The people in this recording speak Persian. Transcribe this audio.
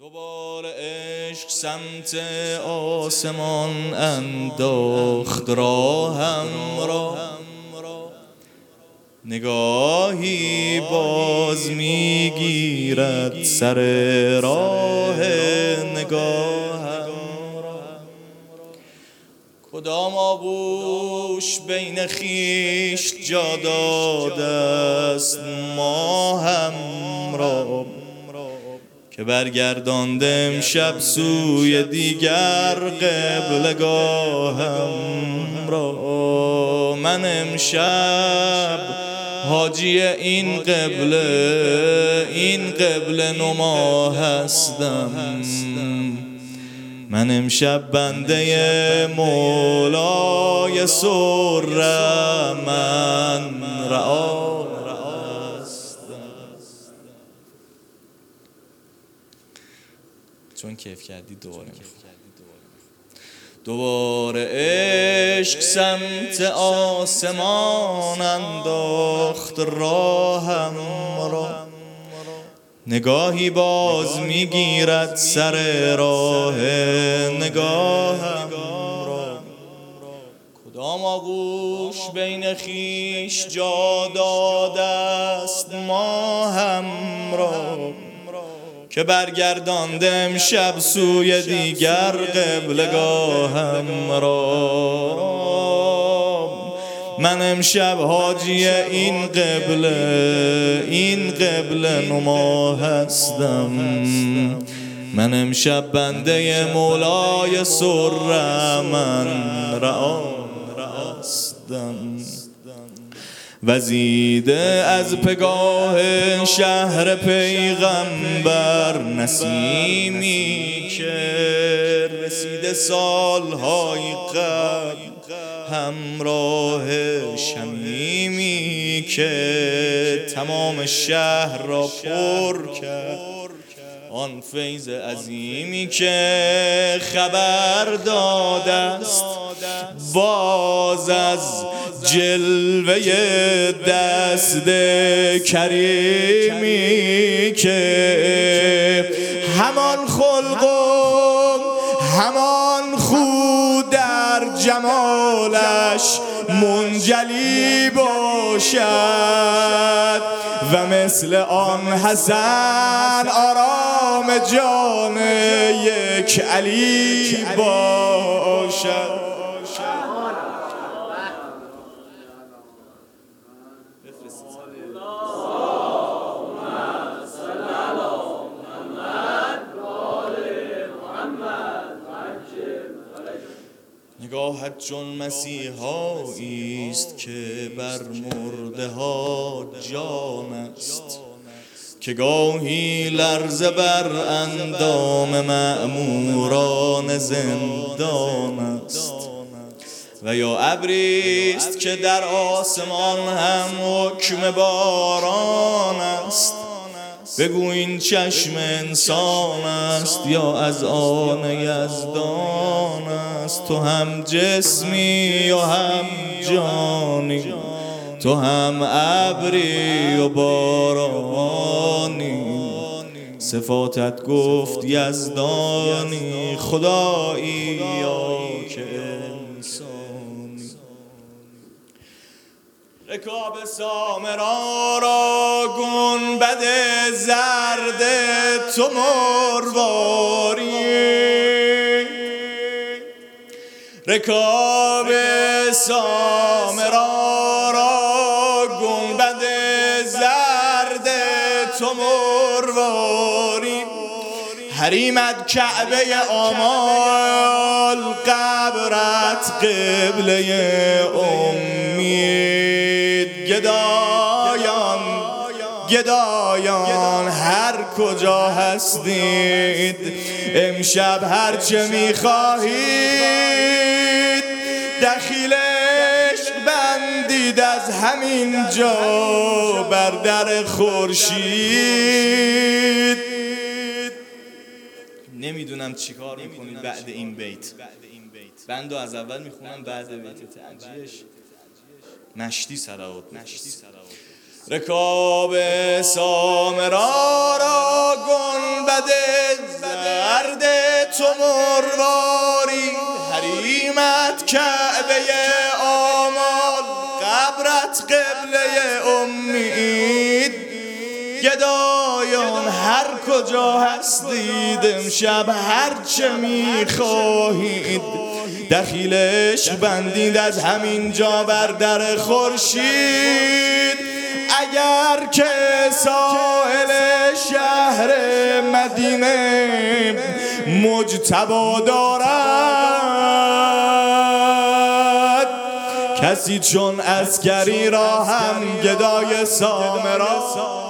دوباره عشق سمت آسمان انداخت راهم را، نگاهی باز میگیرد سر راه نگاهم را. کدام آغوش بین خویش جا داده است ماهم را، که برگردانده امشب سوی دیگر قبلگاهم را. من امشب حاجی این قبله نما هستم. من امشب بنده مولای سر من رعا چون کیف کردی دوباره عشق سمت آسمان انداخت راهم را، نگاهی باز میگیرد سر راه نگاهم را. کدام آغوش بین خویش جا داده است ماهم را، که برگردانده امشب سوی دیگر قبلگاهم را. من امشب حاجی این قبله نما هستم. من امشب بنده مولای سر من رعا هستم. وزیده از پگاه شهر پیغمبر نسیمی که رسیده سالهای قبل، همراه شمیمی که تمام شهر را پر کرد. آن فیض عظیمی که خبر داده است باز از جلوه دست کریمی که همان خلق و همان خود در جمالش منجلی باشد و مثل آن حسن آرام جان یک علی باشد. نگاهت چون مسیحایی است که بر مرده ها جان است، که گاهی لرزه بر اندام مأموران زندان است، و یا ابری است که در آسمان هم حکم باران است. بگو این چشم انسان است یا از آن یزدان است؟ تو هم جسمی و هم جانی، تو هم ابری و بارانی. صفاتت گفت یزدانی، خدایی یا که انسانی. رکاب سامرا را گنبد زرد تو مرواری، رکاب سامرا را گنبد زرد تو مرواری. حریمت کعبه آمال، قبرت قبله امید. گدایان هر کجا هستید امشب هرچه میخواهید دخیل عشق بندید از همین جا بر در خورشید. نمیدونم چی کار میکنید بعد این بیت. بندو از اول میخونم بعد بیت تنجیش مشتی صلوات. رکاب سامرا را گنبد درد تو مرواری، حریمت کعبه آمال، قبرت قبله امید. گدایان هر کجا هستید امشب هرچه میخواهید، دخیلش بندید از همین جا بر در خورشید. اگر که ساحل شهر مدینه مجتبی دارد، کسی چون عسکری را هم گدای سامرا